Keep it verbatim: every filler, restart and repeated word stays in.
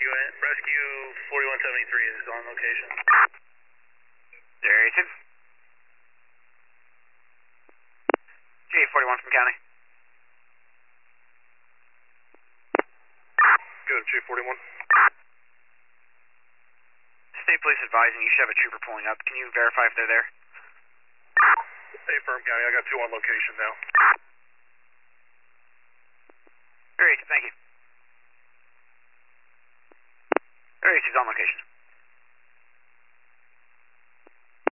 rescue, rescue forty-one seventy-three is on location. There he is. G forty-one from county. Good, G forty-one. State police advising you should have a trooper pulling up. Can you verify if they're there? Hey, Firm County, I got two on location now. There he is, thank you. There he is, he's on location.